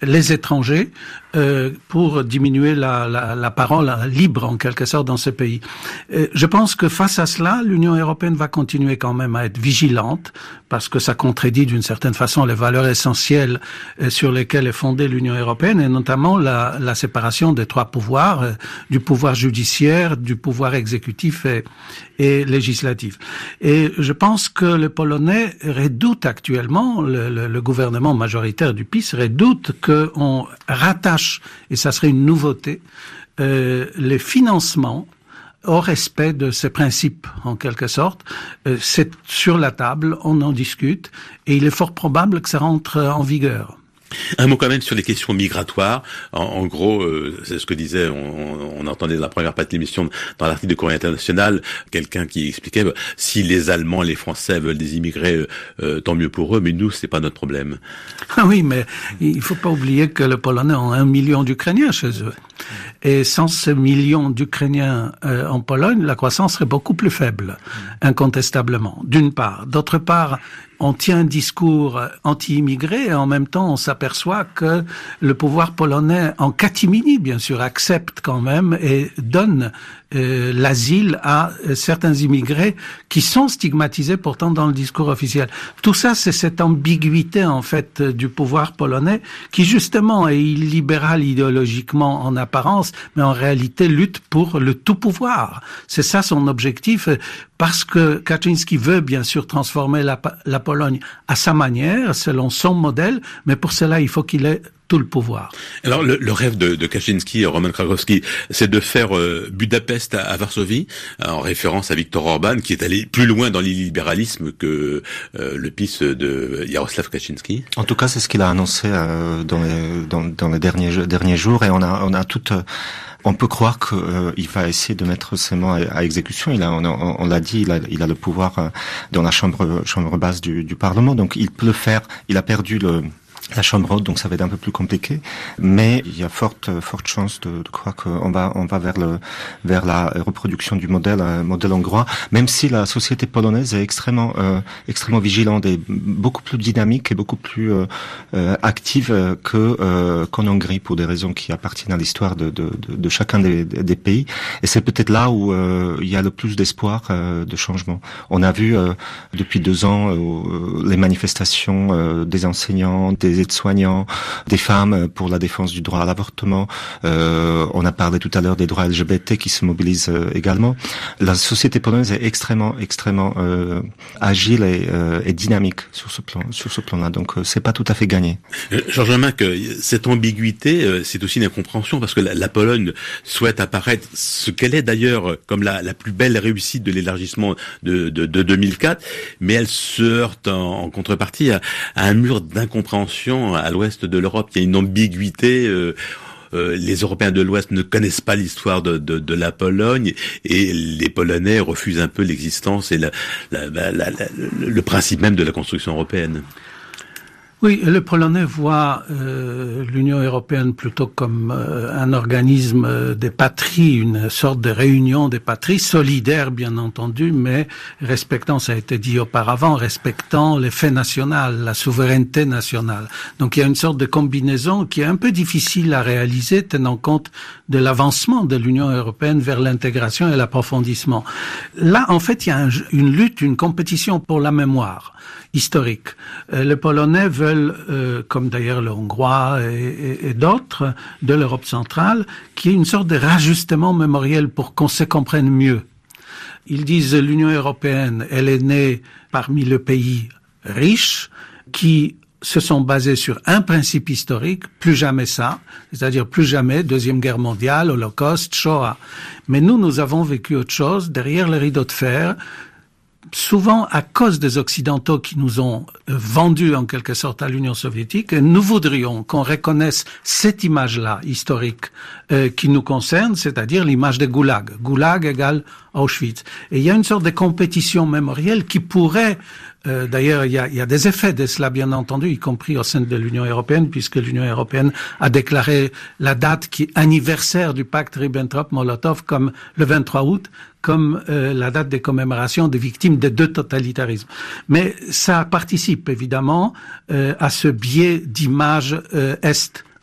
les étrangers euh, pour diminuer la, la, la parole libre en quelque sorte dans ce pays. Euh, je pense que face à cela, l'Union européenne va continuer quand même à être vigilante parce que ça contredit d'une certaine façon les valeurs essentielles euh, sur lesquelles est fondée l'Union européenne et notamment la, la séparation des trois pouvoirs, euh, du pouvoir judiciaire, du pouvoir exécutif et, et législatif. Et je pense que les Polonais redoutent actuellement, le, le, le gouvernement majoritaire du P I S redoute qu'on rattache, et ça serait une nouveauté, euh, les financements au respect de ces principes, en quelque sorte. Euh, c'est sur la table, on en discute, et il est fort probable que ça rentre en vigueur. Un mot quand même sur les questions migratoires. En, en gros, euh, c'est ce que disait, on, on entendait dans la première partie de l'émission, dans l'article de Courrier International, quelqu'un qui expliquait bah, si les Allemands, les Français veulent des immigrés, euh, tant mieux pour eux, mais nous, c'est pas notre problème. Ah oui, mais il faut pas oublier que les Polonais ont un million d'Ukrainiens chez eux. Et sans ce million d'Ukrainiens euh, en Pologne, la croissance serait beaucoup plus faible, incontestablement, d'une part. D'autre part, on tient un discours anti-immigré et en même temps on s'aperçoit que le pouvoir polonais, en catimini bien sûr, accepte quand même et donne euh, l'asile à euh, certains immigrés qui sont stigmatisés pourtant dans le discours officiel. Tout ça, c'est cette ambiguïté en fait du pouvoir polonais qui justement est illibéral idéologiquement en apparence, mais en réalité lutte pour le tout pouvoir. C'est ça son objectif, parce que Kaczynski veut bien sûr transformer la, la Pologne à sa manière, selon son modèle, mais pour cela il faut qu'il ait tout le pouvoir. Alors le, le rêve de, de Kaczynski, Roman Krakowski, c'est de faire euh, Budapest à, à Varsovie, en référence à Viktor Orban, qui est allé plus loin dans l'illibéralisme que euh, le P I S de Jaroslaw Kaczynski. En tout cas, c'est ce qu'il a annoncé euh, dans, les, dans, dans les derniers, derniers jours, et on a, on a toute... Euh, on peut croire qu'il euh, va essayer de mettre ses mots à, à exécution. Il a, on, on, on l'a dit, il a, il a le pouvoir euh, dans la chambre, chambre basse du, du Parlement, donc il peut le faire. Il a perdu le... la chambre haute, donc ça va être un peu plus compliqué, mais il y a forte forte chance de, de croire qu'on va on va vers le vers la reproduction du modèle euh, modèle hongrois, même si la société polonaise est extrêmement euh, extrêmement vigilante et beaucoup plus dynamique et beaucoup plus euh, euh, active que euh, qu'en Hongrie pour des raisons qui appartiennent à l'histoire de de, de, de chacun des, des pays, et c'est peut-être là où euh, il y a le plus d'espoir euh, de changement. On a vu euh, depuis deux ans euh, les manifestations euh, des enseignants, des aides-soignants, des femmes pour la défense du droit à l'avortement. Euh, on a parlé tout à l'heure des droits L G B T qui se mobilisent euh, également. La société polonaise est extrêmement, extrêmement euh, agile et, euh, et dynamique sur ce plan, sur ce plan-là. Donc, euh, c'est pas tout à fait gagné. Euh, Georges Mac, cette ambiguïté, euh, c'est aussi une incompréhension parce que la, la Pologne souhaite apparaître ce qu'elle est d'ailleurs comme la, la plus belle réussite de l'élargissement de, de, de deux mille quatre, mais elle se heurte en, en contrepartie à, à un mur d'incompréhension à l'ouest de l'Europe. Il y a une ambiguïté. Euh, euh, les Européens de l'Ouest ne connaissent pas l'histoire de, de, de la Pologne, et les Polonais refusent un peu l'existence et la, la, la, la, la, le principe même de la construction européenne. Oui, le Polonais voit euh, l'Union européenne plutôt comme euh, un organisme des patries, une sorte de réunion des patries, solidaire bien entendu, mais respectant, ça a été dit auparavant, respectant les faits nationaux, la souveraineté nationale. Donc il y a une sorte de combinaison qui est un peu difficile à réaliser, tenant compte de l'avancement de l'Union européenne vers l'intégration et l'approfondissement. Là, en fait, il y a un, une lutte, une compétition pour la mémoire historique. Euh, les Polonais veulent, euh, comme d'ailleurs le Hongrois et, et, et d'autres de l'Europe centrale, qu'il y ait une sorte de rajustement mémoriel pour qu'on se comprenne mieux. Ils disent l'Union européenne, elle est née parmi les pays riches qui se sont basés sur un principe historique, plus jamais ça, c'est-à-dire plus jamais Deuxième Guerre mondiale, Holocauste, Shoah. Mais nous, nous avons vécu autre chose derrière les rideaux de fer, souvent à cause des Occidentaux qui nous ont vendus en quelque sorte à l'Union soviétique. Et nous voudrions qu'on reconnaisse cette image-là historique euh, qui nous concerne, c'est-à-dire l'image des Goulag. Goulag égale Auschwitz. Et il y a une sorte de compétition mémorielle qui pourrait, euh, d'ailleurs il y a, il y a des effets de cela bien entendu, y compris au sein de l'Union européenne, puisque l'Union européenne a déclaré la date qui est anniversaire du pacte Ribbentrop-Molotov comme le vingt-trois août, comme euh, la date des commémorations des victimes des deux totalitarismes. Mais ça participe évidemment euh, à ce biais d'image euh, Est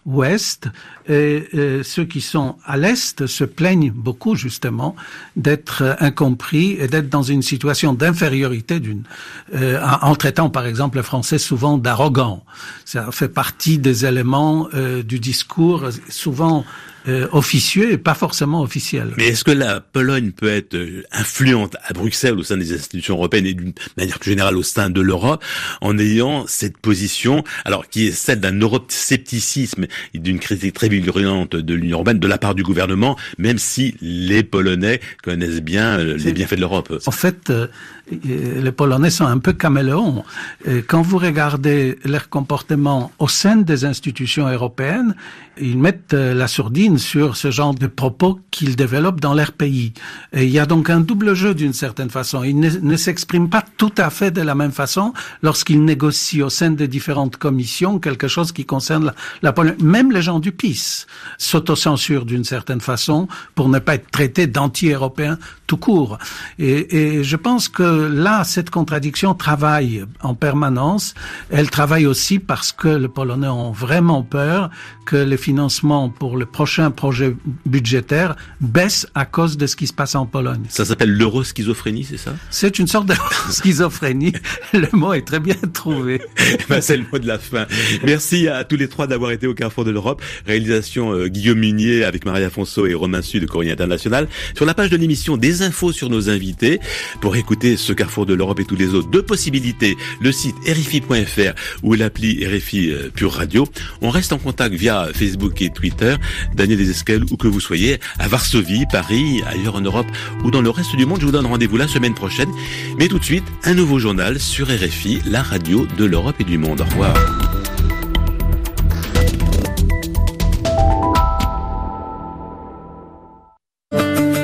ouest, et, et ceux qui sont à l'est se plaignent beaucoup justement d'être incompris et d'être dans une situation d'infériorité d'une, euh, en, en traitant par exemple le français souvent d'arrogant. Ça fait partie des éléments euh, du discours souvent Euh, officieux et pas forcément officiel. Mais est-ce que la Pologne peut être euh, influente à Bruxelles au sein des institutions européennes et d'une manière plus générale au sein de l'Europe en ayant cette position, alors qui est celle d'un euroscepticisme et d'une critique très virulente de l'Union européenne de la part du gouvernement, même si les Polonais connaissent bien euh, les bienfaits de l'Europe? En fait, euh, les Polonais sont un peu caméléons. Et quand vous regardez leur comportement au sein des institutions européennes, ils mettent euh, la sourdine sur ce genre de propos qu'ils développent dans leur pays. Et il y a donc un double jeu d'une certaine façon. Ils ne, ne s'expriment pas tout à fait de la même façon lorsqu'ils négocient au sein des différentes commissions quelque chose qui concerne la, la Pologne. Même les gens du P I S s'autocensurent d'une certaine façon pour ne pas être traités d'anti-européens tout court. Et, et je pense que là, cette contradiction travaille en permanence. Elle travaille aussi parce que les Polonais ont vraiment peur que les financements pour le prochain projet budgétaire baissent à cause de ce qui se passe en Pologne. Ça s'appelle l'euroschizophrénie, c'est ça? C'est une sorte de schizophrénie. Le mot est très bien trouvé. Ben, c'est le mot de la fin. Merci à tous les trois d'avoir été au Carrefour de l'Europe. Réalisation euh, Guillaume Munier avec Maria Fonso et Romain Sud de Courrier International. Sur la page de l'émission, des infos sur nos invités. Pour écouter ce Carrefour de l'Europe et tous les autres, deux possibilités. Le site R F I point F R ou l'appli R F I euh, Pure Radio. On reste en contact via Facebook et Twitter. Daniel Desesquelles, où que vous soyez, à Varsovie, Paris, ailleurs en Europe ou dans le reste du monde, je vous donne rendez-vous la semaine prochaine. Mais tout de suite, un nouveau journal sur R F I, la radio de l'Europe et du monde. Au revoir.